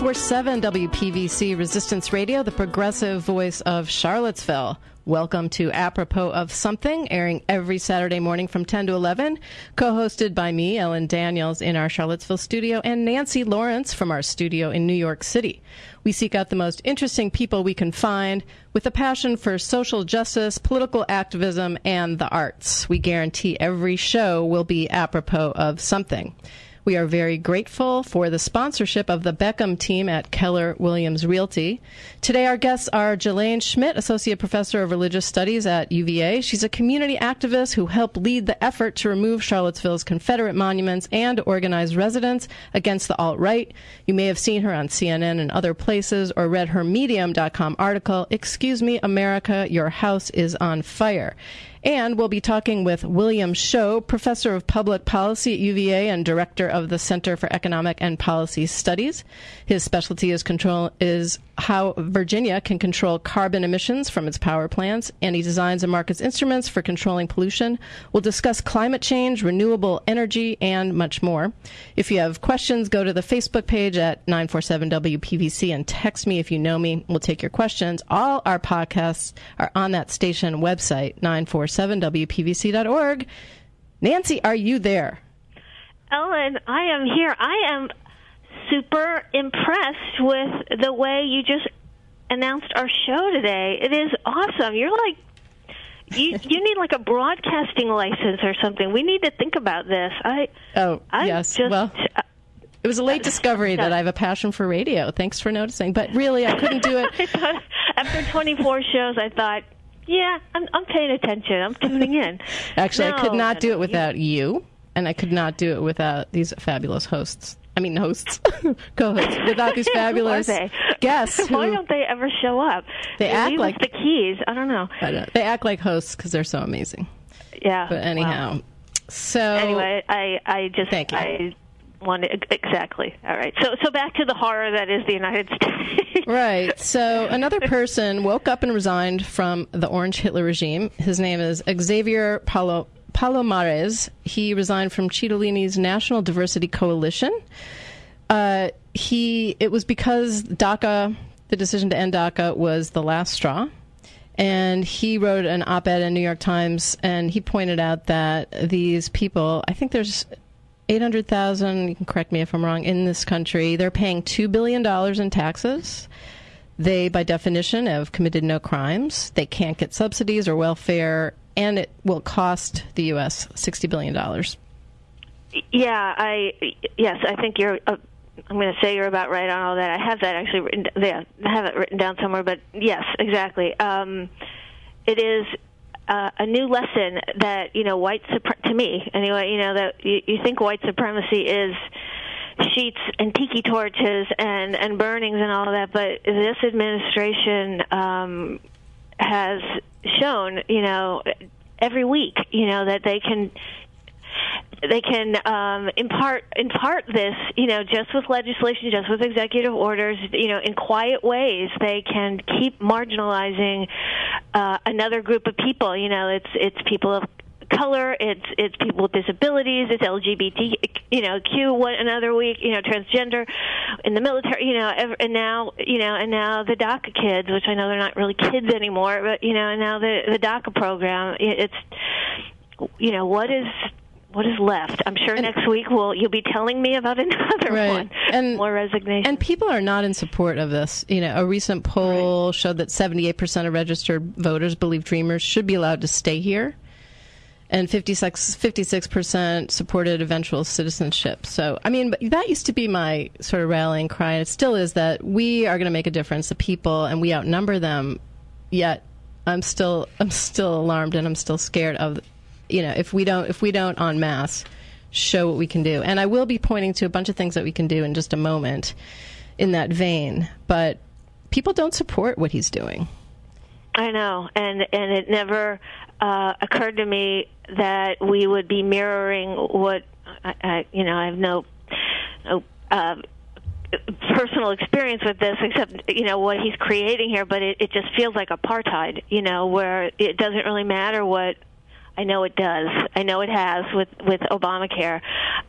94.7 WPVC Resistance Radio, the progressive voice of Charlottesville. Welcome to Apropos of Something, airing every Saturday morning from 10 to 11, co-hosted by me, Ellen Daniels, in our Charlottesville studio, and Nancy Lawrence from our studio in New York City. We seek out the most interesting people we can find with a passion for social justice, political activism, and the arts. We guarantee every show will be apropos of something. We are very grateful for the sponsorship of the Beckham team at Keller Williams Realty. Today our guests are Jelaine Schmidt, Associate Professor of Religious Studies at UVA. She's a community activist who helped lead the effort to remove Charlottesville's Confederate monuments and organize residents against the alt-right. You may have seen her on CNN and other places or read her Medium.com article, "Excuse Me, America, Your House is on Fire." And we'll be talking with William Scho, Professor of Public Policy at UVA and Director of the Center for Economic and Policy Studies. His specialty is how Virginia can control carbon emissions from its power plants, and he designs and markets instruments for controlling pollution. We'll discuss climate change, renewable energy, and much more. If you have questions, go to the Facebook page at 947 WPVC and text me if you know me. We'll take your questions. All our podcasts are on that station website, 947WPVC.org. Nancy, are you there? Ellen, I am here. I am super impressed with the way you just announced our show today. It is awesome. You're like, you need like a broadcasting license or something. We need to think about this. Yes. Well, it was a late discovery that I have a passion for radio. Thanks for noticing. But really, I couldn't do it. I thought, after 24 shows, I thought, yeah, I'm paying attention. I'm tuning in. Actually, I could not do it without you, and I could not do it without these fabulous hosts. Co-hosts, without these fabulous guests. Why don't they ever show up? They act leave like us the keys. I don't know. They act like hosts because they're so amazing. Yeah. But anyhow, wow. So anyway, I just thank you. I wanted exactly. All right. So back to the horror that is the United States. Right. So another person woke up and resigned from the Orange Hitler regime. His name is Xavier Palomares. He resigned from Cittadini's National Diversity Coalition. It was because DACA, the decision to end DACA, was the last straw. And he wrote an op-ed in New York Times, and he pointed out that these people, I think there's 800,000, you can correct me if I'm wrong, in this country. They're paying $2 billion in taxes. They, by definition, have committed no crimes. They can't get subsidies or welfare, and it will cost the U.S. $60 billion. Yeah, I think you're. I'm going to say you're about right on all that. I have that actually written. Yeah, I have it written down somewhere. But yes, exactly. It is a new lesson that to me anyway. That you think white supremacy is sheets and tiki torches and burnings and all of that, but this administration has shown, every week, that they can impart this, just with legislation, just with executive orders, in quiet ways. They can keep marginalizing another group of people. It's people of color, it's people with disabilities, it's LGBTQ another week, transgender in the military, and now the DACA kids, which I know they're not really kids anymore, but and now the DACA program. It's what is left. I'm sure next week you'll be telling me about another one. And more resignation. And people are not in support of this. A recent poll showed that 78% of registered voters believe Dreamers should be allowed to stay here. And 56% supported eventual citizenship. So, but that used to be my sort of rallying cry, and it still is, that we are going to make a difference, the people, and we outnumber them. Yet, I'm still alarmed, and I'm still scared of, if we don't en masse show what we can do. And I will be pointing to a bunch of things that we can do in just a moment in that vein. But people don't support what he's doing. I know, and it never occurred to me that we would be mirroring what I have no personal experience with this, except what he's creating here. But it just feels like apartheid, where it doesn't really matter what I know it does. I know it has with Obamacare.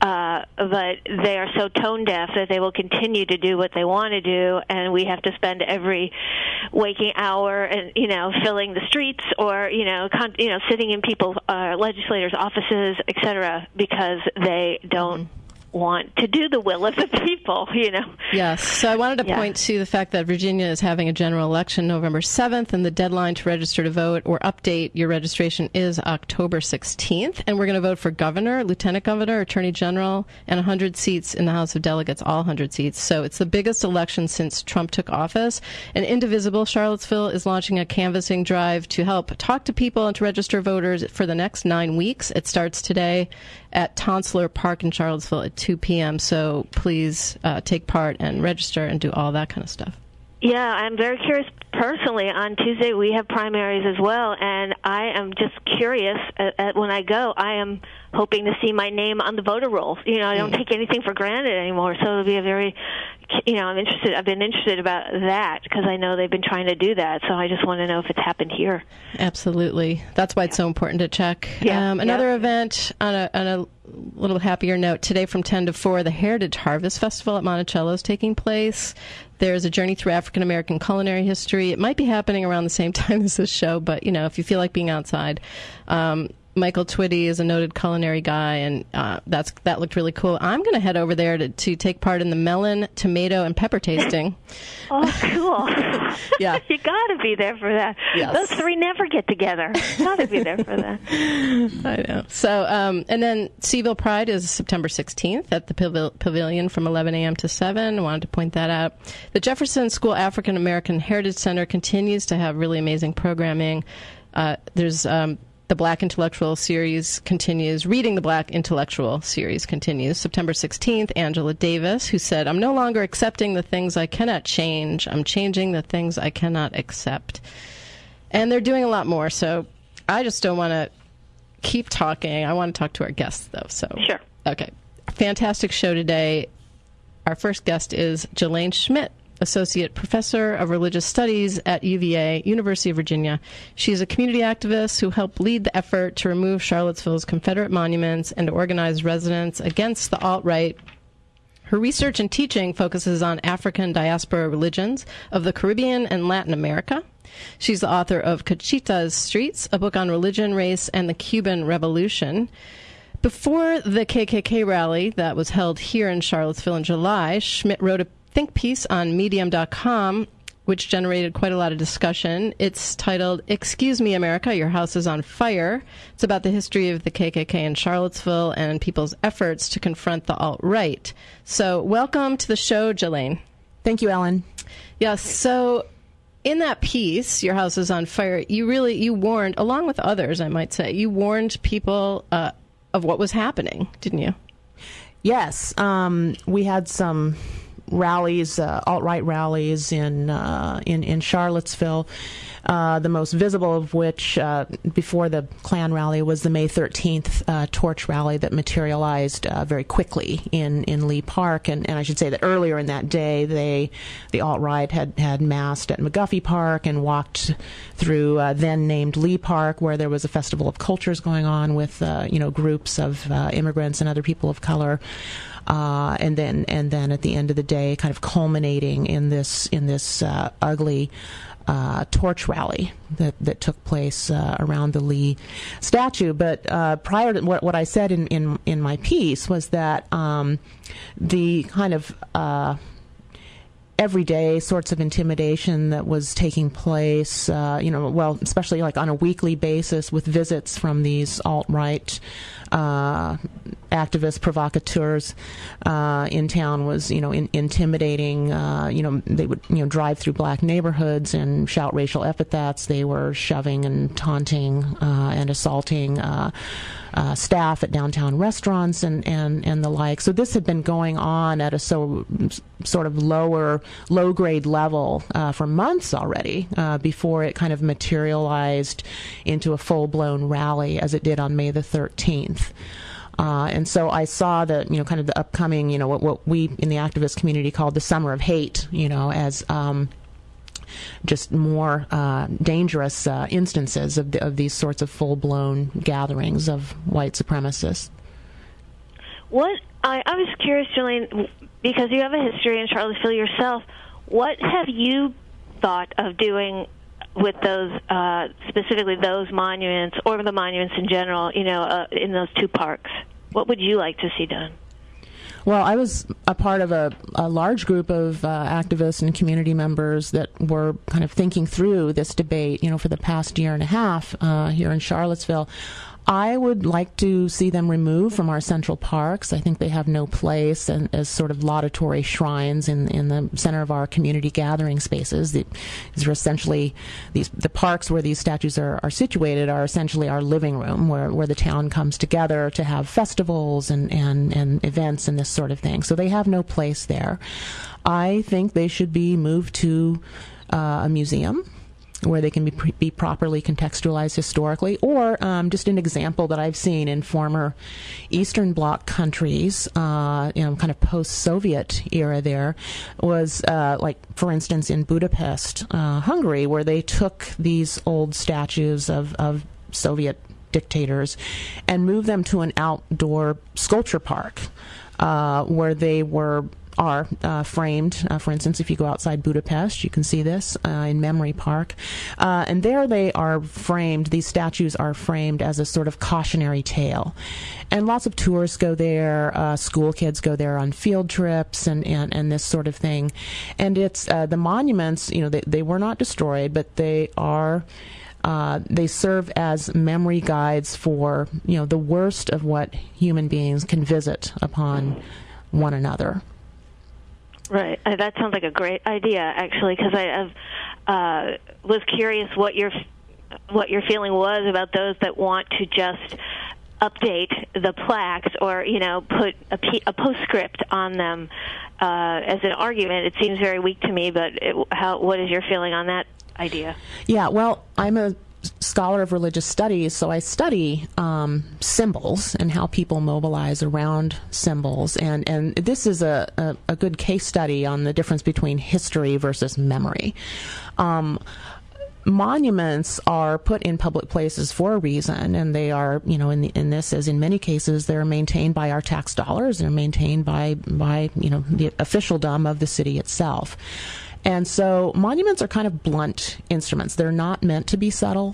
But they are so tone deaf that they will continue to do what they want to do, and we have to spend every waking hour and filling the streets or sitting in people's legislators' offices, etc., because they don't want to do the will of the people, Yes. So I wanted to point to the fact that Virginia is having a general election November 7th, and the deadline to register to vote or update your registration is October 16th. And we're going to vote for governor, lieutenant governor, attorney general, and 100 seats in the House of Delegates, all 100 seats. So it's the biggest election since Trump took office. And Indivisible Charlottesville is launching a canvassing drive to help talk to people and to register voters for the next 9 weeks. It starts today at Tonsler Park in Charlottesville at 2 p.m. So please take part and register and do all that kind of stuff. Yeah, I'm very curious. Personally, on Tuesday we have primaries as well, and I am just curious. When I go, I am hoping to see my name on the voter rolls. I don't take anything for granted anymore, so it'll be a very, I'm interested. I've been interested about that because I know they've been trying to do that, so I just want to know if it's happened here. Absolutely. That's why it's so important to check. Another event on a little happier note, today from 10 to 4, the Heritage Harvest Festival at Monticello is taking place. There's a journey through African American culinary history. It might be happening around the same time as this show, but, if you feel like being outside. Michael Twitty is a noted culinary guy, and that looked really cool. I'm going to head over there to take part in the melon, tomato, and pepper tasting. Oh, cool. Yeah. You got to be there for that. Yes. Those three never get together. Got to be there for that. I know. So, and then Seaville Pride is September 16th at the Pavilion from 11 a.m. to 7. I wanted to point that out. The Jefferson School African American Heritage Center continues to have really amazing programming. There's the Black Intellectual Series continues. Reading the Black Intellectual Series continues. September 16th, Angela Davis, who said, "I'm no longer accepting the things I cannot change. I'm changing the things I cannot accept." And they're doing a lot more, so I just don't want to keep talking. I want to talk to our guests, though. So Sure. Okay. Fantastic show today. Our first guest is Jelaine Schmidt, Associate Professor of Religious Studies at UVA, University of Virginia. She's a community activist who helped lead the effort to remove Charlottesville's Confederate monuments and to organize residents against the alt-right. Her research and teaching focuses on African diaspora religions of the Caribbean and Latin America. She's the author of Cachita's Streets, a book on religion, race, and the Cuban Revolution. Before the KKK rally that was held here in Charlottesville in July, Schmidt wrote a think piece on Medium.com, which generated quite a lot of discussion. It's titled, "Excuse Me, America, Your House is on Fire." It's about the history of the KKK in Charlottesville and people's efforts to confront the alt-right. So welcome to the show, Jelaine. Thank you, Ellen. Yes, so in that piece, Your House is on Fire, you warned, along with others, I might say, you warned people of what was happening, didn't you? Yes. We had some rallies, alt-right rallies in Charlottesville. The most visible of which, before the Klan rally, was the May 13th torch rally that materialized very quickly in Lee Park. And I should say that earlier in that day, the alt-right had massed at McGuffey Park and walked through then named Lee Park, where there was a festival of cultures going on with groups of immigrants and other people of color. And then at the end of the day, kind of culminating in this ugly torch rally that took place around the Lee statue. But prior to what I said in my piece was that the kind of everyday sorts of intimidation that was taking place, especially like on a weekly basis with visits from these alt-right activists, provocateurs in town was, intimidating. They would, drive through black neighborhoods and shout racial epithets. They were shoving and taunting and assaulting staff at downtown restaurants and the like. So this had been going on at a sort of low-grade level for months already before it kind of materialized into a full-blown rally as it did on May the 13th. And so I saw the, kind of the upcoming, what we in the activist community called the Summer of Hate, as just more dangerous instances of these sorts of full-blown gatherings of white supremacists. What I was curious, Jolene, because you have a history in Charlottesville yourself, what have you thought of doing with those, specifically those monuments, or the monuments in general, in those two parks? What would you like to see done? Well, I was a part of a large group of activists and community members that were kind of thinking through this debate, for the past year and a half here in Charlottesville. I would like to see them removed from our central parks. I think they have no place as sort of laudatory shrines in the center of our community gathering spaces. These are essentially the parks where these statues are situated are essentially our living room, where the town comes together to have festivals and events and this sort of thing. So they have no place there. I think they should be moved to a museum where they can be properly contextualized historically, or just an example that I've seen in former Eastern Bloc countries, kind of post-Soviet era there, was like, for instance, in Budapest, Hungary, where they took these old statues of Soviet dictators and moved them to an outdoor sculpture park where they are framed. For instance, if you go outside Budapest, you can see this in Memory Park. And there they are framed, these statues are framed as a sort of cautionary tale. And lots of tourists go there, school kids go there on field trips and this sort of thing. And it's the monuments, they were not destroyed, but they are they serve as memory guides for, the worst of what human beings can visit upon one another. Right. That sounds like a great idea, actually, because I was curious what your feeling was about those that want to just update the plaques or, put a postscript on them as an argument. It seems very weak to me, but what is your feeling on that idea? Yeah, well, I'm a scholar of religious studies, so I study symbols and how people mobilize around symbols, and this is a good case study on the difference between history versus memory. Monuments are put in public places for a reason, and they are, in this, as in many cases, they're maintained by our tax dollars. They're maintained by the officialdom of the city itself. And so monuments are kind of blunt instruments. They're not meant to be subtle.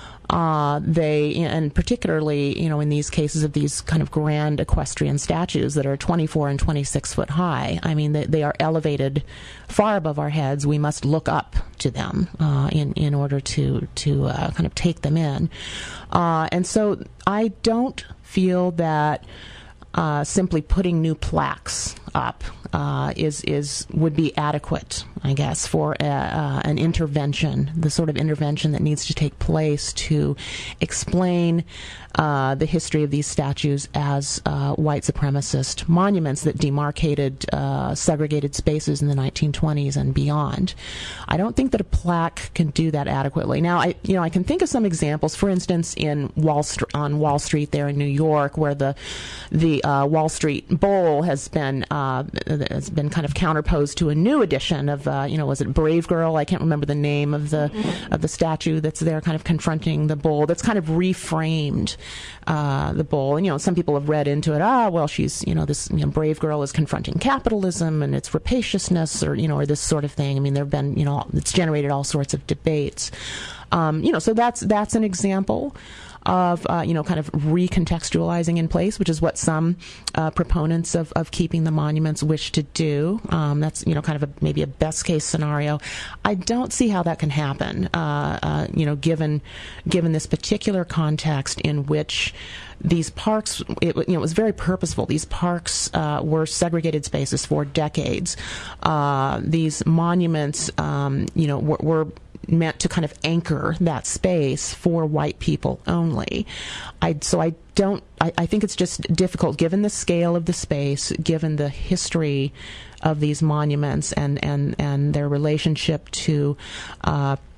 And particularly, in these cases of these kind of grand equestrian statues that are 24 and 26 foot high, I mean, they are elevated far above our heads. We must look up to them in order to kind of take them in. And so I don't feel that simply putting new plaques up would be adequate, I guess, for an intervention, the sort of intervention that needs to take place to explain the history of these statues as white supremacist monuments that demarcated segregated spaces in the 1920s and beyond. I don't think that a plaque can do that adequately. Now, I can think of some examples. For instance, on Wall Street there in New York, where the Wall Street Bowl has been kind of counterposed to a new edition of was it Brave Girl? I can't remember the name of the statue that's there, kind of confronting the bull. That's kind of reframed the bull, and some people have read into it. She's this brave girl is confronting capitalism and its rapaciousness, or this sort of thing. I mean, there've been it's generated all sorts of debates. So that's an example of kind of recontextualizing in place, which is what some proponents of keeping the monuments wish to do. That's kind of maybe a best case scenario. I don't see how that can happen. Given this particular context in which these parks, it was very purposeful. These parks were segregated spaces for decades. These monuments, were meant to kind of anchor that space for white people only. I think it's just difficult, given the scale of the space, given the history of these monuments and their relationship to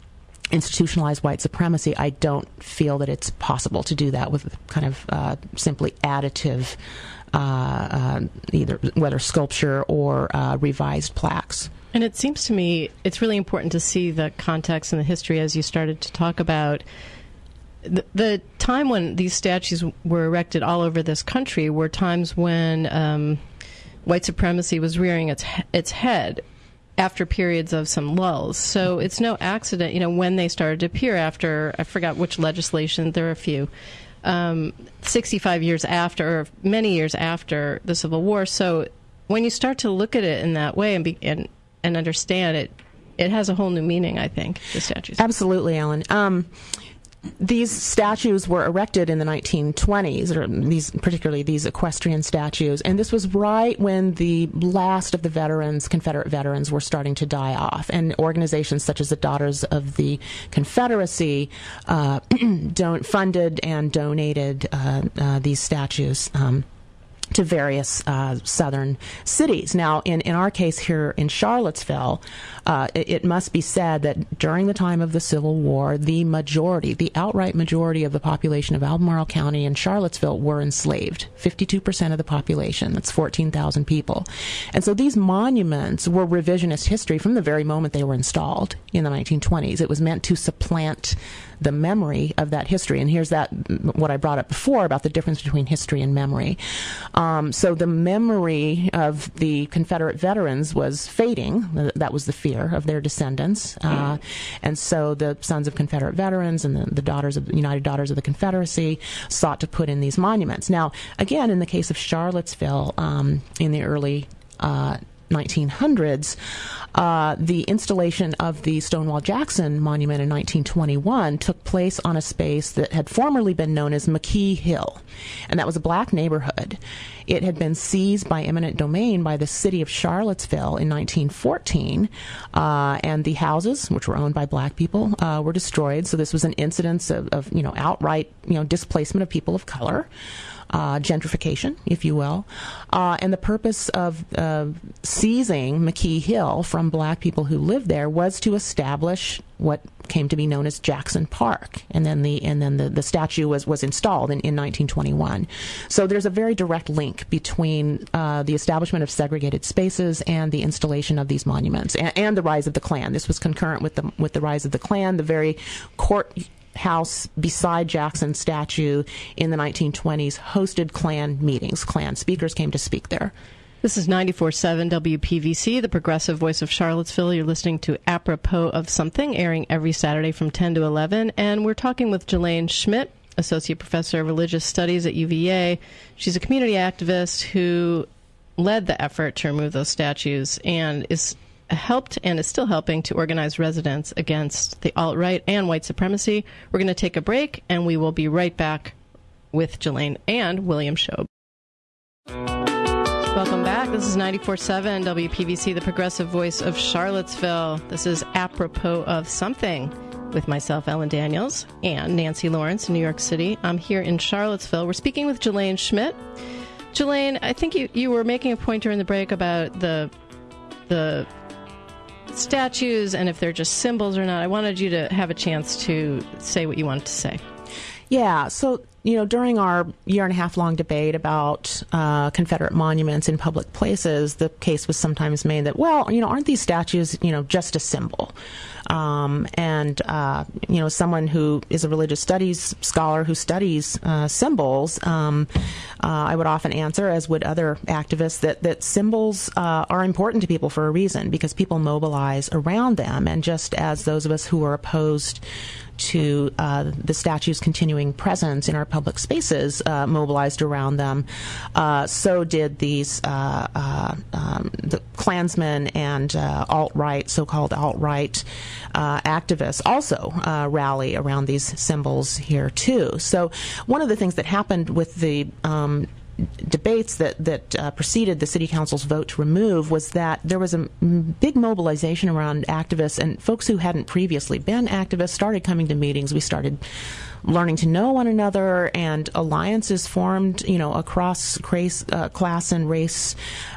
institutionalized white supremacy, I don't feel that it's possible to do that with kind of simply additive, either whether sculpture or revised plaques. And it seems to me it's really important to see the context and the history, as you started to talk about. The time when these statues were erected all over this country were times when white supremacy was rearing its head after periods of some lulls. So it's no accident, when they started to appear after, I forgot which legislation, there are a few, 65 years after, or many years after the Civil War. So when you start to look at it in that way and understand it, it has a whole new meaning, I think, the statues. Absolutely, Ellen. These statues were erected in the 1920s, or particularly these equestrian statues, and this was right when the last of the veterans, Confederate veterans, were starting to die off, and organizations such as the Daughters of the Confederacy funded and donated these statues to various southern cities. Now, in our case here in Charlottesville, it must be said that during the time of the Civil War, the outright majority of the population of Albemarle County and Charlottesville were enslaved. 52% of the population, that's 14,000 people. And so these monuments were revisionist history from the very moment they were installed in the 1920s. It was meant to supplant the memory of that history. And here's what I brought up before about the difference between history and memory. So the memory of the Confederate veterans was fading. That was the fear of their descendants. And so the sons of Confederate veterans and the United Daughters of the Confederacy sought to put in these monuments. Now, again, in the case of Charlottesville, in the early 1900s, the installation of the Stonewall Jackson Monument in 1921 took place on a space that had formerly been known as McKee Hill, and that was a black neighborhood. It had been seized by eminent domain by the city of Charlottesville in 1914, and the houses, which were owned by black people, were destroyed. So this was an incidence of outright displacement of people of color. Gentrification, if you will, and the purpose of seizing McKee Hill from black people who lived there was to establish what came to be known as Jackson Park, and then the statue was installed in 1921. So there's a very direct link between the establishment of segregated spaces and the installation of these monuments and the rise of the Klan. This was concurrent with the rise of the Klan. The very courthouse beside Jackson's statue in the 1920s hosted Klan meetings. Klan speakers came to speak there. This is 94.7 WPVC, the progressive voice of Charlottesville. You're listening to Apropos of Something, airing every Saturday from 10 to 11. And we're talking with Jelaine Schmidt, Associate Professor of Religious Studies at UVA. She's a community activist who led the effort to remove those statues and helped and is still helping to organize residents against the alt-right and white supremacy. We're going to take a break, and we will be right back with Jelaine and William Shobe. Welcome back. This is 94.7 WPVC, the progressive voice of Charlottesville. This is Apropos of Something with myself, Ellen Daniels, and Nancy Lawrence in New York City. I'm here in Charlottesville. We're speaking with Jelaine Schmidt. Jelaine, I think you were making a point during the break about the statues and if they're just symbols or not. I wanted you to have a chance to say what you wanted to say. Yeah, so, during our year-and-a-half-long debate about Confederate monuments in public places, the case was sometimes made that, aren't these statues, just a symbol? Someone who is a religious studies scholar who studies symbols, I would often answer, as would other activists, that symbols are important to people for a reason, because people mobilize around them. And just as those of us who are opposed to the statue's continuing presence in our public spaces mobilized around them, so did these the Klansmen and so-called alt-right activists also rally around these symbols here too. So one of the things that happened with the debates that preceded the City Council's vote to remove was that there was a big mobilization around activists, and folks who hadn't previously been activists started coming to meetings. We started learning to know one another, and alliances formed, across class and race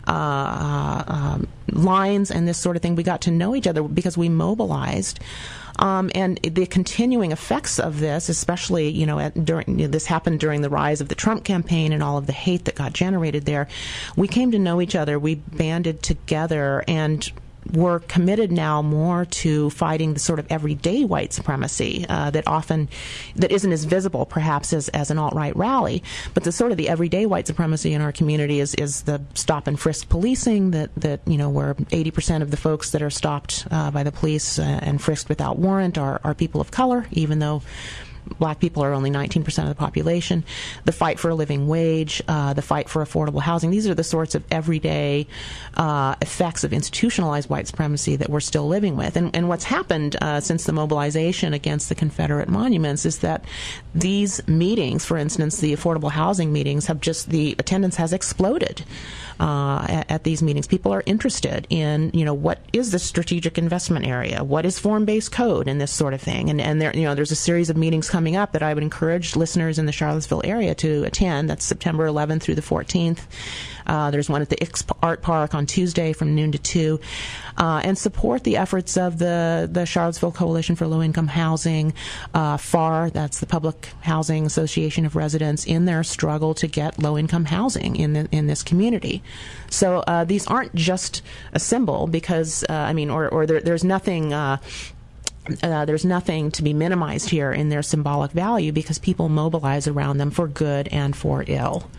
lines and this sort of thing. We got to know each other because we mobilized. And the continuing effects of this, especially, this happened during the rise of the Trump campaign and all of the hate that got generated there. We came to know each other. We banded together, and we're committed now more to fighting the sort of everyday white supremacy that isn't as visible perhaps as an alt-right rally, but the sort of the everyday white supremacy in our community is the stop and frisk policing that where 80% of the folks that are stopped by the police and frisked without warrant are people of color, even though Black people are only 19% of the population. The fight for a living wage, the fight for affordable housing. These are the sorts of everyday effects of institutionalized white supremacy that we're still living with. And what's happened since the mobilization against the Confederate monuments is that these meetings, for instance, the affordable housing meetings, the attendance has exploded at these meetings. People are interested in, what is the strategic investment area? What is form-based code and this sort of thing? And there's a series of meetings coming up that I would encourage listeners in the Charlottesville area to attend. That's September 11th through the 14th. There's one at the Ix Art Park on Tuesday from noon to 2. And support the efforts of the Charlottesville Coalition for Low-Income Housing, FAR, that's the Public Housing Association of Residents, in their struggle to get low-income housing in this community. So these aren't just a symbol because, there's nothing... there's nothing to be minimized here in their symbolic value because people mobilize around them for good and for ill.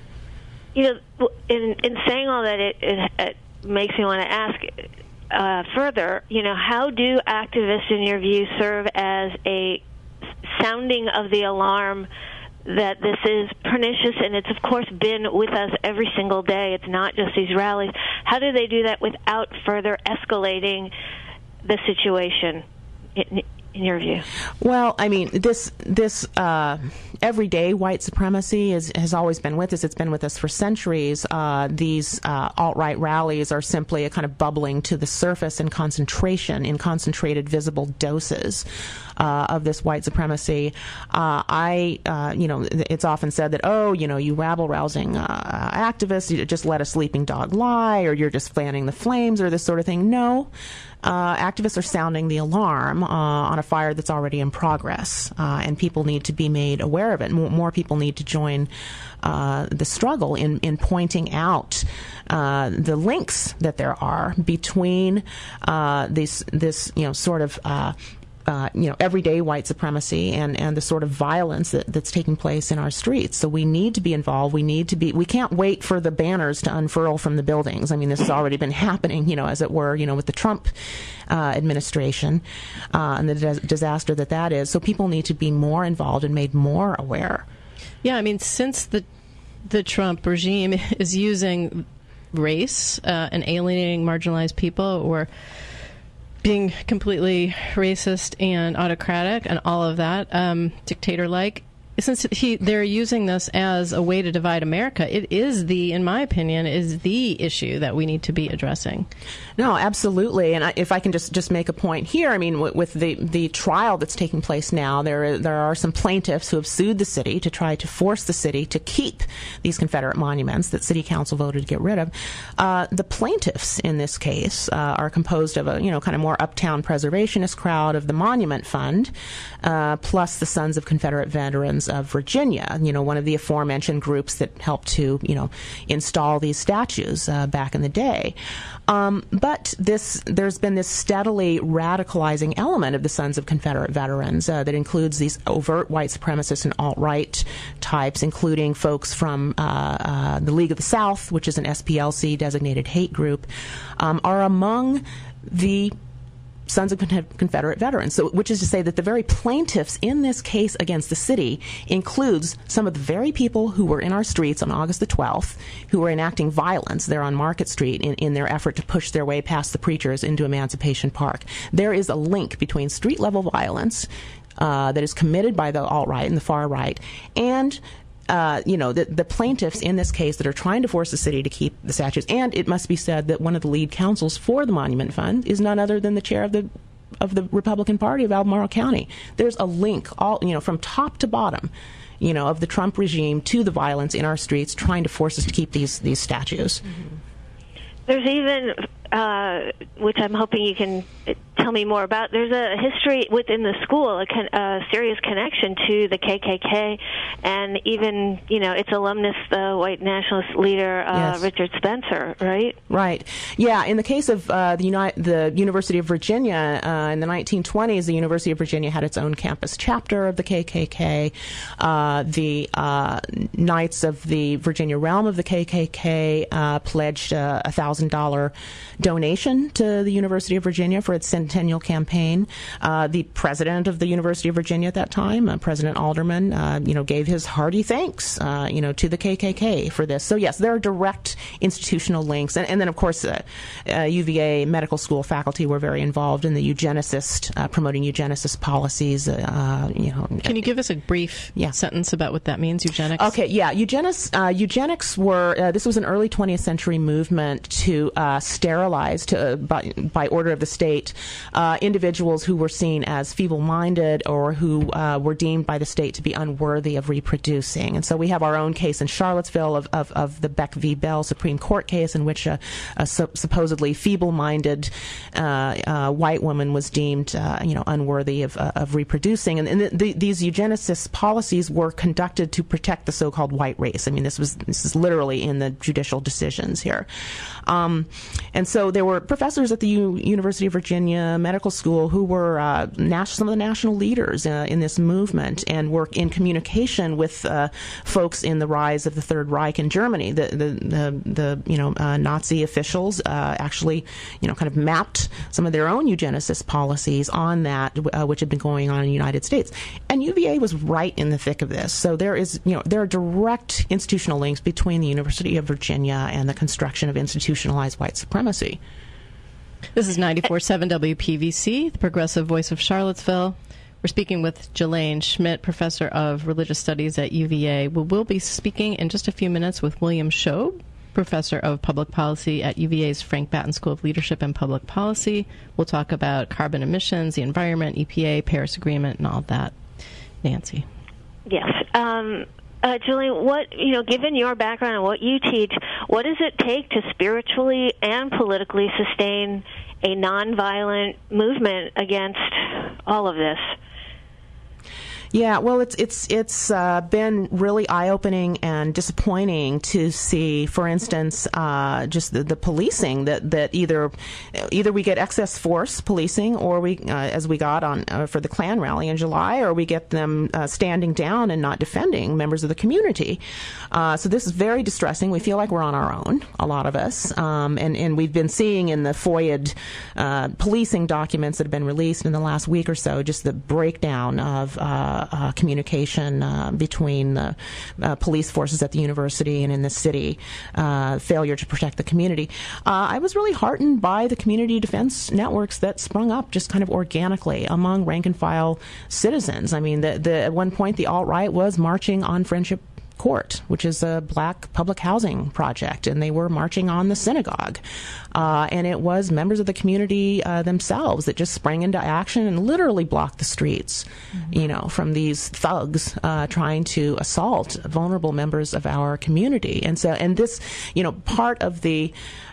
In saying all that, it makes me want to ask further, how do activists, in your view, serve as a sounding of the alarm that this is pernicious, and it's, of course, been with us every single day. It's not just these rallies. How do they do that without further escalating the situation, in your view? Well, this everyday white supremacy has always been with us. It's been with us for centuries. These alt-right rallies are simply a kind of bubbling to the surface in concentration, in concentrated visible doses of this white supremacy. It's often said that, you rabble-rousing activists, you just let a sleeping dog lie, or you're just fanning the flames, or this sort of thing. No. Activists are sounding the alarm on a fire that's already in progress, and people need to be made aware of it. More people need to join the struggle in pointing out the links that there are between this sort of everyday white supremacy and the sort of violence that's taking place in our streets. So we need to be involved. We can't wait for the banners to unfurl from the buildings. This has already been happening, as it were, with the Trump administration and the disaster that is. So people need to be more involved and made more aware. Yeah, since the Trump regime is using race and alienating marginalized people, or being completely racist and autocratic and all of that, dictator-like, since they're using this as a way to divide America, it is in my opinion, is the issue that we need to be addressing. No, absolutely. And if I can just make a point here, with the trial that's taking place now, there are some plaintiffs who have sued the city to try to force the city to keep these Confederate monuments that City Council voted to get rid of. The plaintiffs in this case are composed of a kind of more uptown preservationist crowd of the Monument Fund, plus the Sons of Confederate Veterans of Virginia, one of the aforementioned groups that helped to, install these statues back in the day. But there's been this steadily radicalizing element of the Sons of Confederate Veterans that includes these overt white supremacists and alt-right types, including folks from the League of the South, which is an SPLC designated hate group, are among the Sons of Confederate Veterans, so, which is to say that the very plaintiffs in this case against the city includes some of the very people who were in our streets on August the 12th, who were enacting violence there on Market Street in their effort to push their way past the preachers into Emancipation Park. There is a link between street-level violence that is committed by the alt-right and the far right and the plaintiffs in this case that are trying to force the city to keep the statues. And it must be said that one of the lead counsels for the Monument Fund is none other than the chair of the the Republican Party of Albemarle County. There's a link, all from top to bottom, of the Trump regime to the violence in our streets, trying to force us to keep these statues. Mm-hmm. There's even, which I'm hoping you can tell me more about, there's a history within the school, a serious connection to the KKK, and even, its alumnus, the white nationalist leader, yes. Richard Spencer, right? Right. Yeah, in the case of the University of Virginia, in the 1920s, the University of Virginia had its own campus chapter of the KKK. The Knights of the Virginia Realm of the KKK pledged a $1,000 donation to the University of Virginia for its centennial campaign. The president of the University of Virginia at that time, President Alderman, gave his hearty thanks, to the KKK for this. So yes, there are direct institutional links, and then of course, UVA medical school faculty were very involved in the promoting eugenicist policies. Can you give us a brief sentence about what that means, eugenics? Okay, yeah, eugenics were. This was an early 20th century movement to sterilize, by order of the state, individuals who were seen as feeble-minded or who were deemed by the state to be unworthy of reproducing. And so we have our own case in Charlottesville of the Beck v. Bell Supreme Court case, in which a supposedly feeble-minded white woman was deemed unworthy of reproducing. And these eugenicist policies were conducted to protect the so-called white race. I mean, this is literally in the judicial decisions here. And so there were professors at the University of Virginia Medical School who were some of the national leaders in this movement, and were in communication with folks in the rise of the Third Reich in Germany. The Nazi officials actually kind of mapped some of their own eugenicist policies on that, which had been going on in the United States. And UVA was right in the thick of this. So there are direct institutional links between the University of Virginia and the construction of institutionalized white supremacy. This is 94.7 WPVC, the progressive voice of Charlottesville. We're speaking with Jelaine Schmidt, professor of religious studies at UVA. We'll be speaking in just a few minutes with William Shobe, professor of public policy at UVA's Frank Batten School of Leadership and Public Policy. We'll talk about carbon emissions, the environment, EPA, Paris Agreement, and all of that. Nancy. Yes. Jelaine, given your background and what you teach, what does it take to spiritually and politically sustain a nonviolent movement against all of this? Yeah, well, it's been really eye-opening and disappointing to see, for instance, just the policing that either we get excess force policing, or we, as we got on for the Klan rally in July, or we get them standing down and not defending members of the community. So this is very distressing. We feel like we're on our own, a lot of us, and we've been seeing in the FOIA'd policing documents that have been released in the last week or so just the breakdown of communication between the police forces at the university and in the city, failure to protect the community. I was really heartened by the community defense networks that sprung up just kind of organically among rank-and-file citizens. I mean, at one point, the alt-right was marching on Friendship Court, which is a black public housing project, and they were marching on the synagogue. And it was members of the community themselves that just sprang into action and literally blocked the streets, from these thugs trying to assault vulnerable members of our community. And this, part of the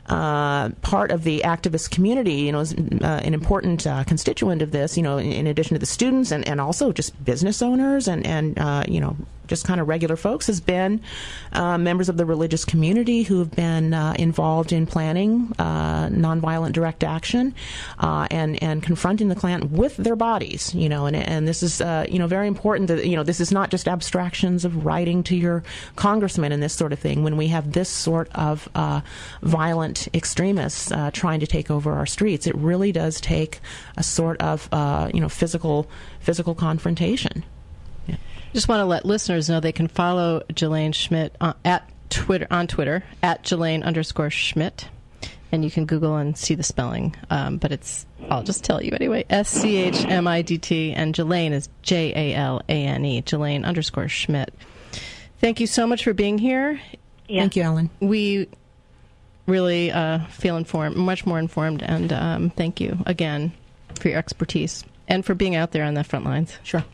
activist community, is an important constituent of this, in addition to the students and also just business owners and just kind of regular folks, has been members of the religious community who have been involved in planning nonviolent direct action and confronting the Klan with their bodies, and this is, very important that, this is not just abstractions of writing to your congressman and this sort of thing. When we have this sort of violent extremists trying to take over our streets, it really does take a sort of, physical confrontation. Yeah. Just want to let listeners know they can follow Jelaine Schmidt on Twitter at Jelaine_Schmidt. And you can Google and see the spelling. But I'll just tell you anyway, SCHMIDT, and Jelaine is JALANE, Jelaine_Schmidt. Thank you so much for being here. Yeah. Thank you, Ellen. We really feel much more informed, and thank you again. for your expertise and for being out there on the front lines. Sure.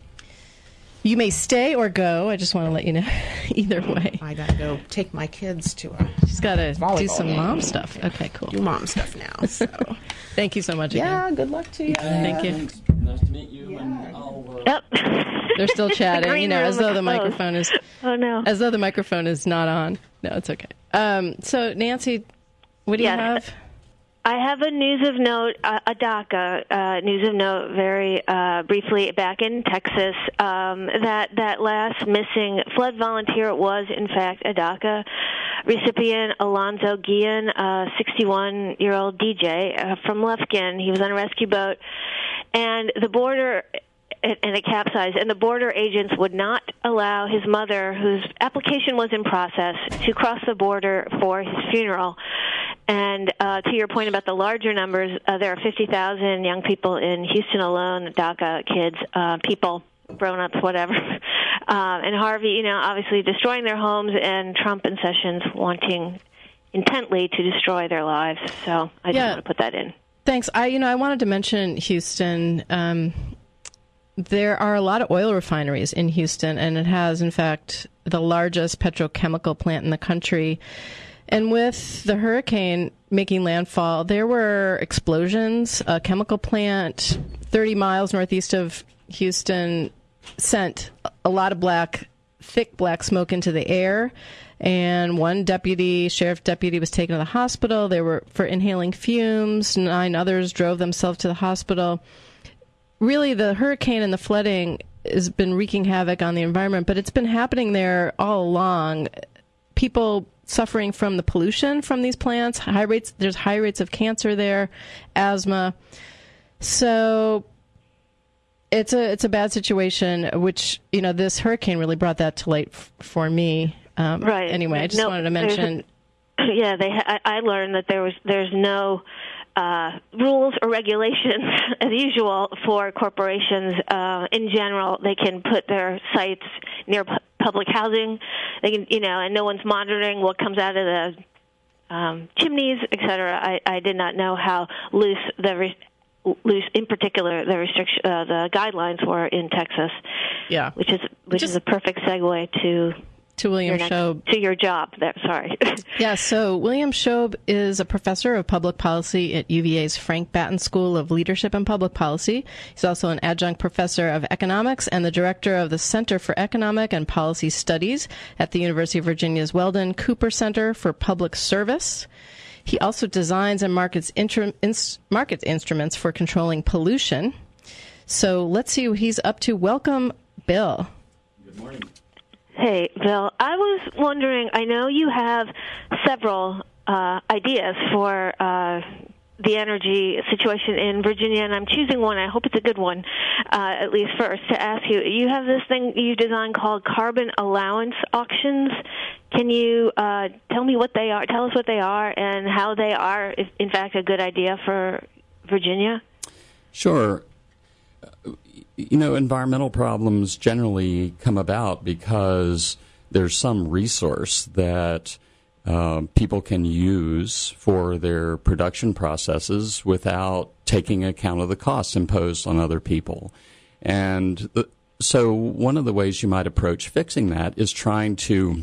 You may stay or go. I just want to let you know either way. I got to go take my kids to a She's got to do some game. mom stuff. Okay, cool. Do mom stuff now. So. Thank you so much again. Yeah, good luck to you. Thank you. Thanks. Nice to meet you. And I'll, Yep. They're still chatting, green as room though the is closed. microphone is. Oh no. As though the microphone is not on. No, it's okay. So Nancy, what do you have? I have a news of note, a DACA news of note, very briefly. Back in Texas, that last missing flood volunteer was in fact a DACA recipient, Alonzo Guillen, a 61-year-old DJ from Lufkin. He was on a rescue boat, and the border. And it capsized, and the border agents would not allow his mother, whose application was in process, to cross the border for his funeral. And to your point about the larger numbers, there are 50,000 young people in Houston alone, DACA kids, people, grown-ups, whatever. And Harvey, obviously destroying their homes, and Trump and Sessions wanting intently to destroy their lives. So I just want to put that in. Thanks. I wanted to mention Houston. There are a lot of oil refineries in Houston, and it has, in fact, the largest petrochemical plant in the country. And with the hurricane making landfall, there were explosions. A chemical plant 30 miles northeast of Houston sent a lot of thick black smoke into the air. And one sheriff deputy was taken to the hospital. They were for inhaling fumes. 9 others drove themselves to the hospital. Really, the hurricane and the flooding has been wreaking havoc on the environment, but it's been happening there all along. People suffering from the pollution from these plants, there's high rates of cancer there, asthma. So it's a bad situation, which, this hurricane really brought that to light for me. Right. Anyway, I just wanted to mention. I learned that there's no rules or regulations, as usual, for corporations. In general, they can put their sites near public housing. They can, and no one's monitoring what comes out of the chimneys, et cetera. I did not know how loose, in particular, the guidelines were in Texas. Yeah, which is a perfect segue to William Shobe. To your job. Sorry. Yeah, so William Shobe is a professor of public policy at UVA's Frank Batten School of Leadership and Public Policy. He's also an adjunct professor of economics and the director of the Center for Economic and Policy Studies at the University of Virginia's Weldon Cooper Center for Public Service. He also designs and markets instruments for controlling pollution. So let's see what he's up to. Welcome, Bill. Good morning. Hey, Bill, I was wondering, I know you have several ideas for the energy situation in Virginia, and I'm choosing one. I hope it's a good one, at least first, to ask you. You have this thing you designed called carbon allowance auctions. Can you tell me what they are? Tell us what they are and how they are, in fact, a good idea for Virginia? Sure. Environmental problems generally come about because there's some resource that people can use for their production processes without taking account of the costs imposed on other people. And so one of the ways you might approach fixing that is trying to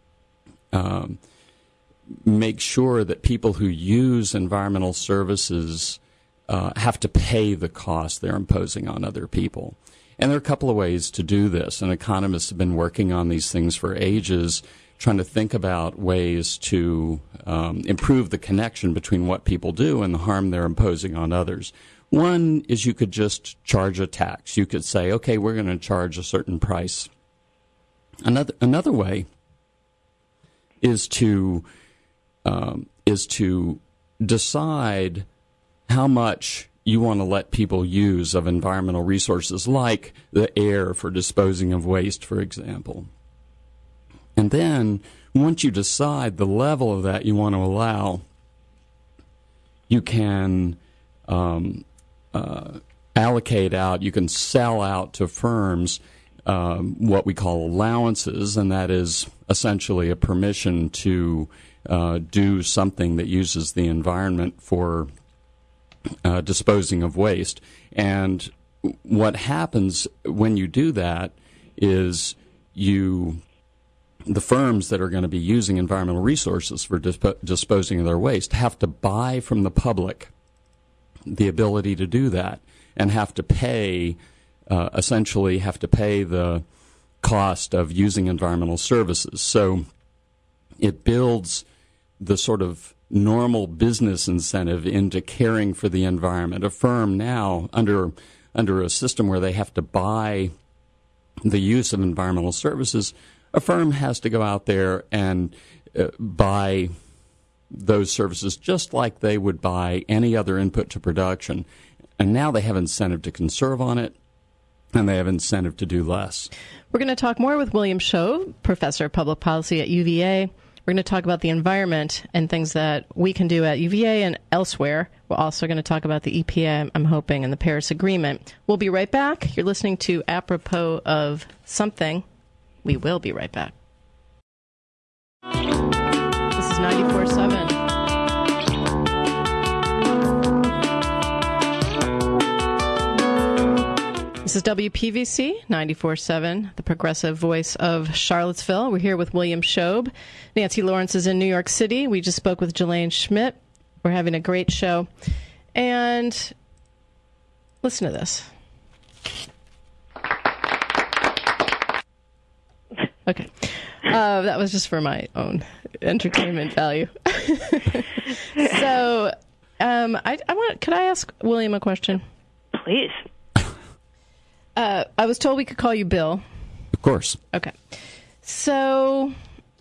make sure that people who use environmental services have to pay the cost they're imposing on other people. And there are a couple of ways to do this, and economists have been working on these things for ages, trying to think about ways to improve the connection between what people do and the harm they're imposing on others. One is you could just charge a tax. You could say, okay, we're going to charge a certain price. Another way is to decide how much you want to let people use of environmental resources, like the air for disposing of waste, for example. And then, once you decide the level of that you want to allow, you can allocate out, you can sell out to firms what we call allowances, and that is essentially a permission to do something that uses the environment for disposing of waste. And what happens when you do that is the firms that are going to be using environmental resources for disposing of their waste have to buy from the public the ability to do that, and have to pay the cost of using environmental services. So it builds the sort of normal business incentive into caring for the environment. A firm now, under a system where they have to buy the use of environmental services, a firm has to go out there and buy those services just like they would buy any other input to production. And now they have incentive to conserve on it, and they have incentive to do less. We're going to talk more with William Shobe, professor of public policy at UVA. We're going to talk about the environment and things that we can do at UVA and elsewhere. We're also going to talk about the EPA, I'm hoping, and the Paris Agreement. We'll be right back. You're listening to Apropos of Something. We will be right back. This is 94.7. This is WPVC 94.7, the progressive voice of Charlottesville. We're here with William Shobe. Nancy Lawrence is in New York City. We just spoke with Jelaine Schmidt. We're having a great show. And listen to this. Okay. That was just for my own entertainment value. So, could I ask William a question? Please. I was told we could call you Bill. Of course. Okay. So,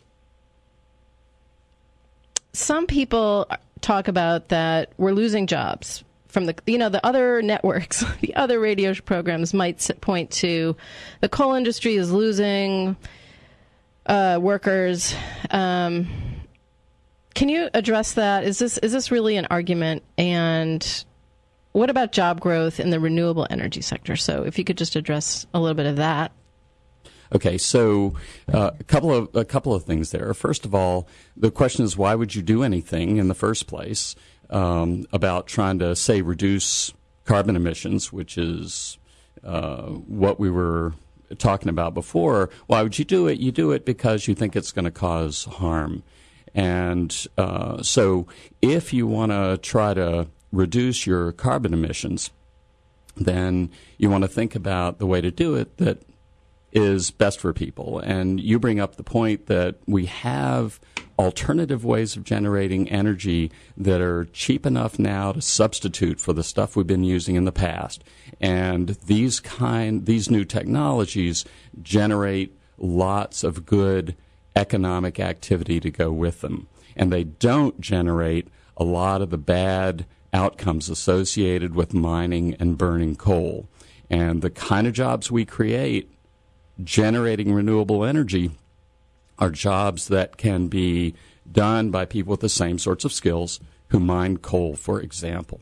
some people talk about that we're losing jobs from the other networks, the other radio programs might point to the coal industry is losing workers. Can you address that? Is this really an argument? And what about job growth in the renewable energy sector? So if you could just address a little bit of that. Okay, so a couple of things there. First of all, the question is, why would you do anything in the first place about trying to, say, reduce carbon emissions, which is what we were talking about before? Why would you do it? You do it because you think it's going to cause harm. And so if you want to try to reduce your carbon emissions, then you want to think about the way to do it that is best for people. And you bring up the point that we have alternative ways of generating energy that are cheap enough now to substitute for the stuff we've been using in the past. And these new technologies generate lots of good economic activity to go with them. And they don't generate a lot of the bad outcomes associated with mining and burning coal. And the kind of jobs we create generating renewable energy are jobs that can be done by people with the same sorts of skills who mine coal, for example.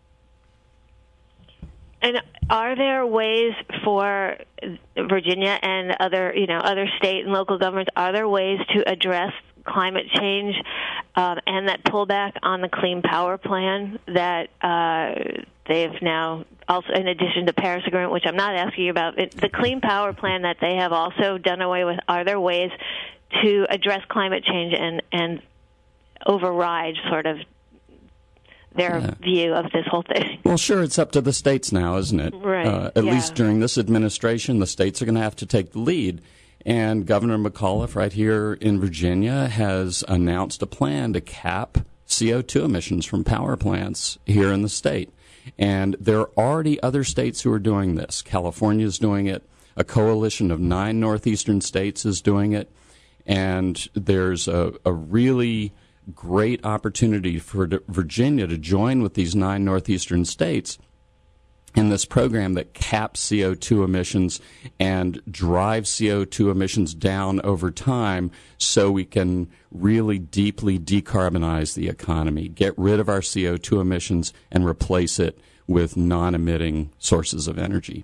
And are there ways for Virginia and other state and local governments, are there ways to address climate change and that pullback on the Clean Power Plan that they've now also, in addition to Paris Agreement, which I'm not asking you about, the Clean Power Plan that they have also done away with, are there ways to address climate change and override sort of their view of this whole thing? Well, sure, it's up to the states now, isn't it? Right. At least during this administration, the states are going to have to take the lead. And Governor McAuliffe right here in Virginia has announced a plan to cap CO2 emissions from power plants here in the state. And there are already other states who are doing this. California is doing it. A coalition of 9 northeastern states is doing it. And there's a really great opportunity for Virginia to join with these 9 northeastern states in this program that caps CO2 emissions and drives CO2 emissions down over time so we can really deeply decarbonize the economy, get rid of our CO2 emissions and replace it with non-emitting sources of energy.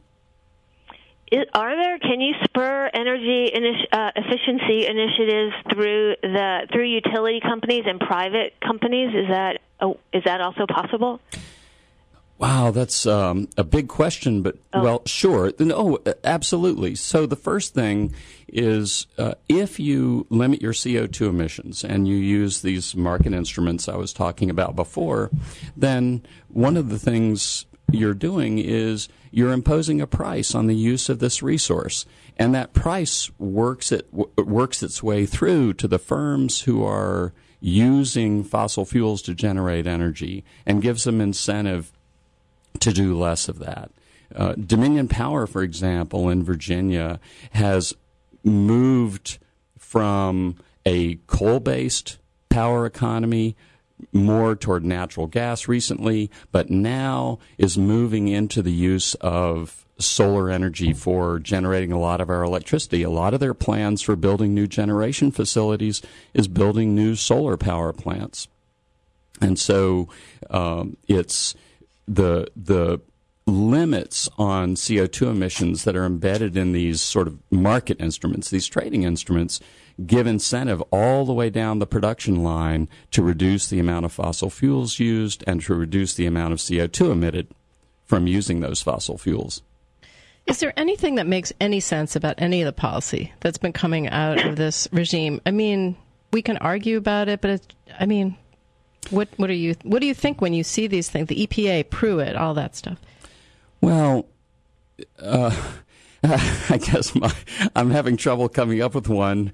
Can you spur energy efficiency initiatives through utility companies and private companies? Is that also possible? Wow, that's a big question, but, well, sure. No, absolutely. So the first thing is if you limit your CO2 emissions and you use these market instruments I was talking about before, then one of the things you're doing is you're imposing a price on the use of this resource. And that price works its way through to the firms who are using fossil fuels to generate energy and gives them incentive to do less of that. Dominion Power, for example, in Virginia, has moved from a coal-based power economy more toward natural gas recently, but now is moving into the use of solar energy for generating a lot of our electricity. A lot of their plans for building new generation facilities is building new solar power plants. And so it's the limits on CO2 emissions that are embedded in these sort of market instruments, these trading instruments, give incentive all the way down the production line to reduce the amount of fossil fuels used and to reduce the amount of CO2 emitted from using those fossil fuels. Is there anything that makes any sense about any of the policy that's been coming out of this regime? I mean, we can argue about it, but what do you think when you see these things? The EPA, Pruitt, all that stuff. Well, I guess I'm having trouble coming up with one.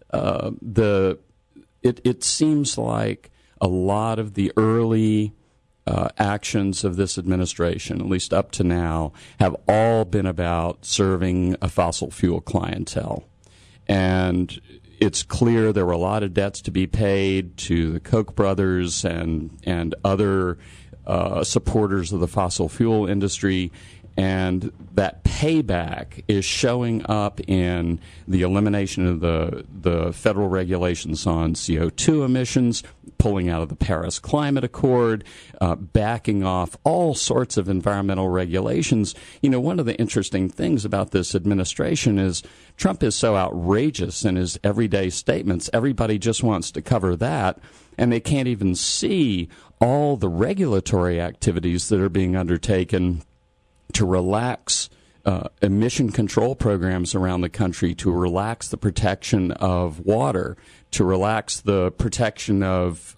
It seems like a lot of the early actions of this administration, at least up to now, have all been about serving a fossil fuel clientele. And it's clear there were a lot of debts to be paid to the Koch brothers and other supporters of the fossil fuel industry, and that payback is showing up in the elimination of the federal regulations on CO2 emissions, pulling out of the Paris Climate Accord, backing off all sorts of environmental regulations. You know, one of the interesting things about this administration is Trump is so outrageous in his everyday statements. Everybody just wants to cover that, and they can't even see all the regulatory activities that are being undertaken to relax emission control programs around the country, to relax the protection of water, to relax the protection of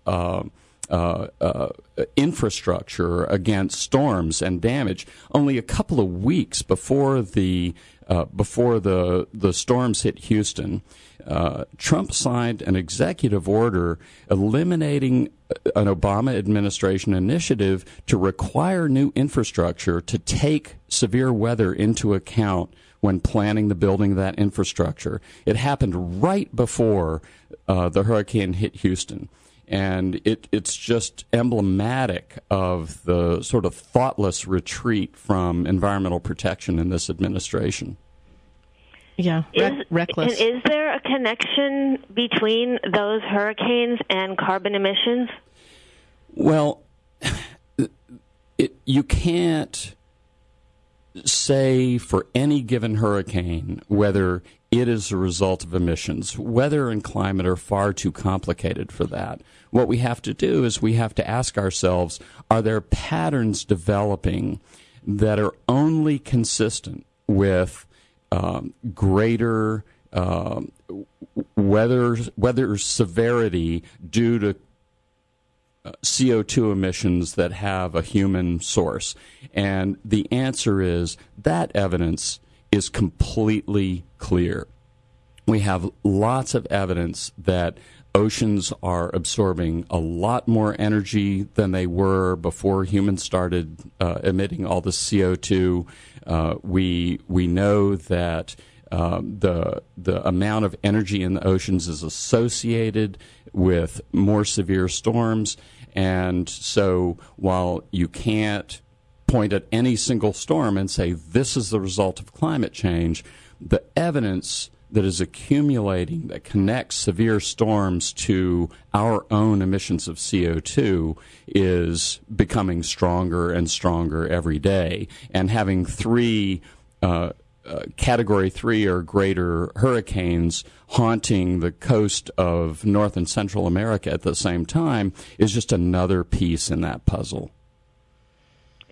infrastructure against storms and damage. Only a couple of weeks before the storms hit Houston, Trump signed an executive order eliminating an Obama administration initiative to require new infrastructure to take severe weather into account when planning the building of that infrastructure. It happened right before the hurricane hit Houston. And it's just emblematic of the sort of thoughtless retreat from environmental protection in this administration. Yeah, reckless. Is there a connection between those hurricanes and carbon emissions? Well, you can't say for any given hurricane whether it is a result of emissions. Weather and climate are far too complicated for that. What we have to do is we have to ask ourselves, are there patterns developing that are only consistent with greater weather severity due to CO2 emissions that have a human source? And the answer is that evidence is completely clear. We have lots of evidence that oceans are absorbing a lot more energy than they were before humans started emitting all the CO2. We know that the amount of energy in the oceans is associated with more severe storms. And so while you can't point at any single storm and say this is the result of climate change, the evidence that is accumulating that connects severe storms to our own emissions of CO2 is becoming stronger and stronger every day. And having three Category 3 or greater hurricanes haunting the coast of North and Central America at the same time is just another piece in that puzzle.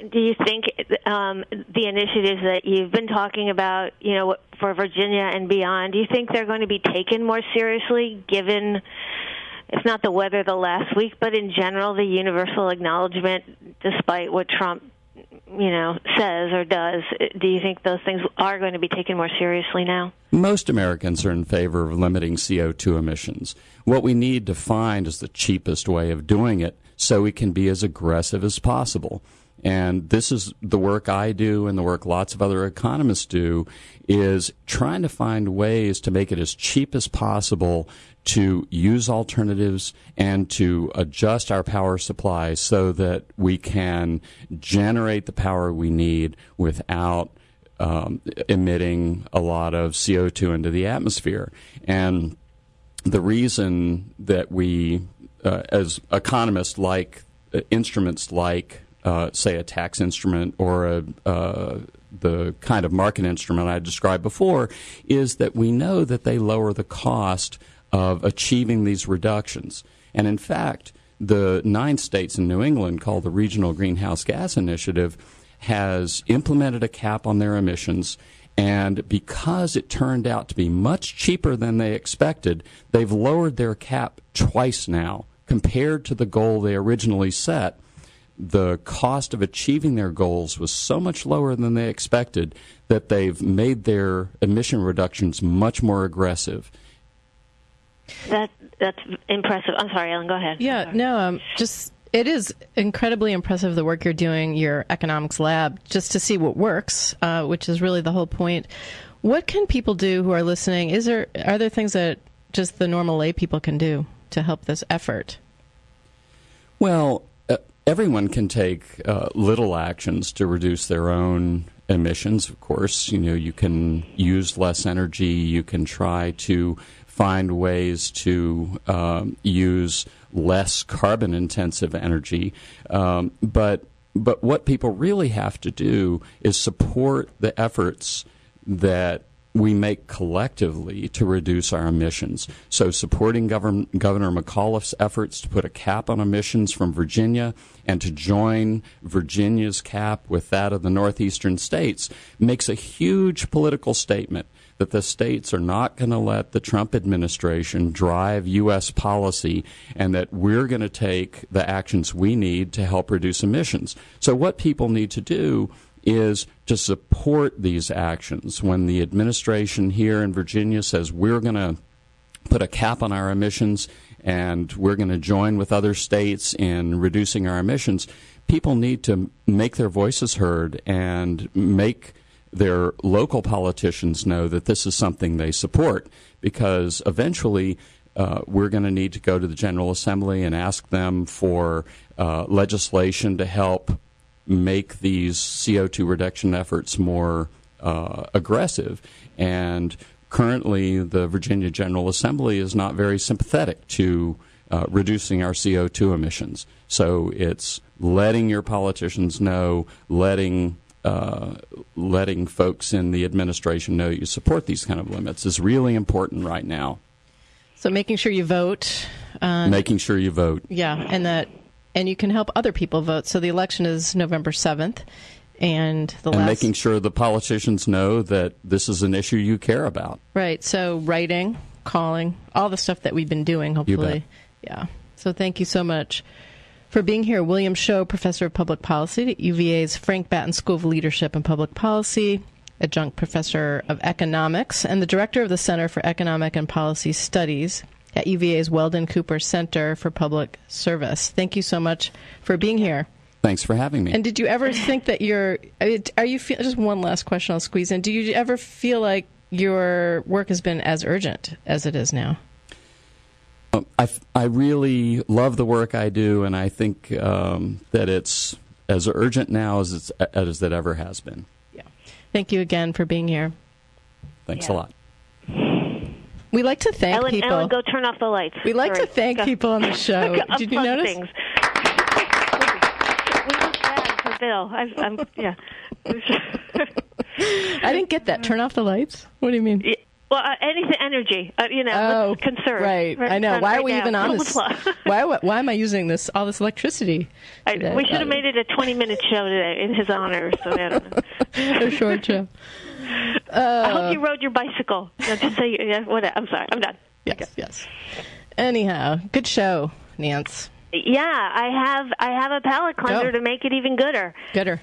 do you think the initiatives that you've been talking about, for Virginia and beyond, do you think they're going to be taken more seriously, given, if not the weather the last week, but in general the universal acknowledgement, despite what Trump, says or does? Do you think those things are going to be taken more seriously now? Most Americans are in favor of limiting CO2 emissions. What we need to find is the cheapest way of doing it so we can be as aggressive as possible. And this is the work I do and the work lots of other economists do, is trying to find ways to make it as cheap as possible to use alternatives and to adjust our power supply so that we can generate the power we need without emitting a lot of CO2 into the atmosphere. And the reason that we, as economists, like instruments like, say, a tax instrument or the kind of market instrument I described before, is that we know that they lower the cost of achieving these reductions. And in fact, the 9 states in New England, called the Regional Greenhouse Gas Initiative, has implemented a cap on their emissions, and because it turned out to be much cheaper than they expected, they've lowered their cap twice now. Compared to the goal they originally set, the cost of achieving their goals was so much lower than they expected that they've made their emission reductions much more aggressive. That's impressive. I'm sorry, Ellen, go ahead. Yeah, no, it is incredibly impressive, the work you're doing, your economics lab, just to see what works, which is really the whole point. What can people do who are listening? Are there things that just the normal lay people can do to help this effort? Well, everyone can take little actions to reduce their own emissions. Of course, you can use less energy. You can try to find ways to use less carbon-intensive energy. But what people really have to do is support the efforts that we make collectively to reduce our emissions. So supporting Governor McAuliffe's efforts to put a cap on emissions from Virginia and to join Virginia's cap with that of the northeastern states makes a huge political statement that the states are not going to let the Trump administration drive U.S. policy and that we're going to take the actions we need to help reduce emissions. So what people need to do is to support these actions. When the administration here in Virginia says we're going to put a cap on our emissions and we're going to join with other states in reducing our emissions, people need to make their voices heard and make their local politicians know that this is something they support, because eventually we're going to need to go to the General Assembly and ask them for legislation to help make these CO2 reduction efforts more aggressive. And currently, the Virginia General Assembly is not very sympathetic to reducing our CO2 emissions. So it's letting your politicians know, letting folks in the administration know you support these kind of limits is really important right now. So making sure you vote. Making sure you vote. Yeah, and you can help other people vote. So the election is November 7th. And making sure the politicians know that this is an issue you care about. Right. So writing, calling, all the stuff that we've been doing, hopefully. You bet. Yeah. So thank you so much for being here. William Scho, Professor of Public Policy at UVA's Frank Batten School of Leadership and Public Policy, Adjunct Professor of Economics, and the Director of the Center for Economic and Policy Studies at UVA's Weldon Cooper Center for Public Service. Thank you so much for being here. Thanks for having me. And did you ever think that just one last question I'll squeeze in. Do you ever feel like your work has been as urgent as it is now? I really love the work I do, and I think that it's as urgent now as it ever has been. Yeah. Thank you again for being here. Thanks a lot. We like to thank people. Ellen, go turn off the lights. We like to thank people on the show. Did you notice? Things. We look bad for Bill. Yeah. I didn't get that. Turn off the lights? What do you mean? Well, anything, energy, let's conserve. Right. I know. Why are we even on this? Why am I using all this electricity? We should have made it a 20-minute show today in his honor. So I don't know. A short show. I hope you rode your bicycle. No, just say I'm sorry. I'm done. Yes. Okay. Yes. Anyhow, good show, Nance. Yeah, I have a palate cleanser to make it even gooder. Gooder.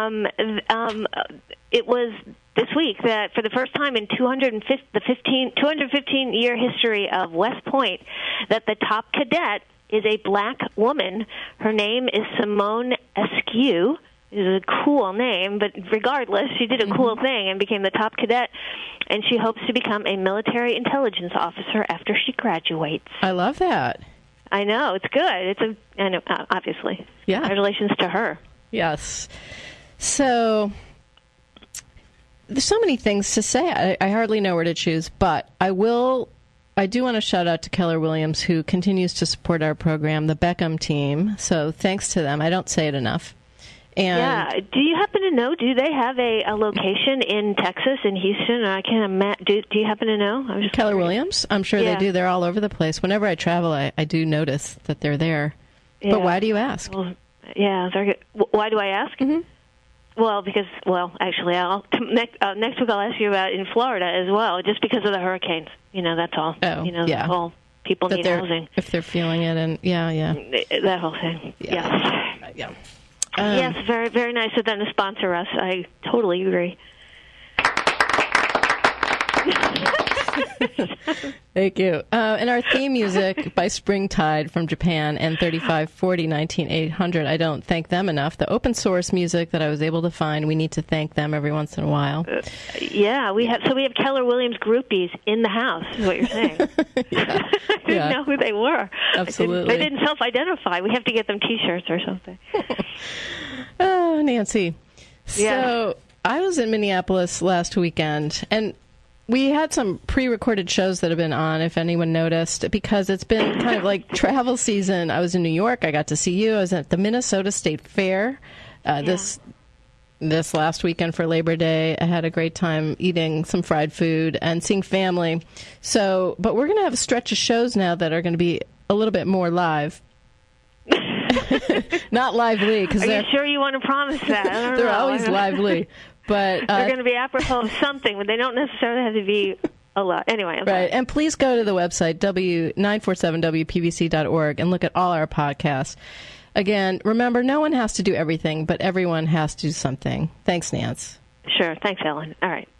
It was this week that for the first time in 215-year history of West Point, that the top cadet is a black woman. Her name is Simone Askew. It is a cool name, but regardless, she did a cool thing and became the top cadet, and she hopes to become a military intelligence officer after she graduates. I love that. I know, it's good. Obviously. Yeah. Congratulations to her. Yes. So there's so many things to say. I hardly know where to choose, but I do want to shout out to Keller Williams, who continues to support our program, the Beckham team. So thanks to them. I don't say it enough. And do you happen to know, do they have a location in Texas, in Houston? I can't imagine. Do you happen to know? Keller Williams? I'm sure they do. They're all over the place. Whenever I travel, I do notice that they're there. Yeah. But why do you ask? Well, they're good. Why do I ask? Mm-hmm. Well, because, actually, next week I'll ask you about in Florida as well, just because of the hurricanes. That's all. Oh, the whole people need housing. If they're feeling it, and that whole thing. Yeah. Yeah. Yes, very, very nice of them to sponsor us. I totally agree. Thank you. And our theme music by Springtide from Japan and 3540-19800. I don't thank them enough. The open source music that I was able to find, we need to thank them every once in a while. We have Keller Williams groupies in the house, is what you're saying. I didn't know who they were. Absolutely. They didn't self-identify. We have to get them T-shirts or something. Oh, Nancy. Yeah. So I was in Minneapolis last weekend, and we had some pre-recorded shows that have been on, if anyone noticed, because it's been kind of like travel season. I was in New York. I got to see you. I was at the Minnesota State Fair this last weekend for Labor Day. I had a great time eating some fried food and seeing family. But we're going to have a stretch of shows now that are going to be a little bit more live. Not lively. Are you sure you want to promise that? I don't they're know. Always lively. But they're going to be apropos of something, but they don't necessarily have to be a lot. Anyway, right. And please go to the website, 947wpvc.org, and look at all our podcasts. Again, remember, no one has to do everything, but everyone has to do something. Thanks, Nance. Sure. Thanks, Ellen. All right.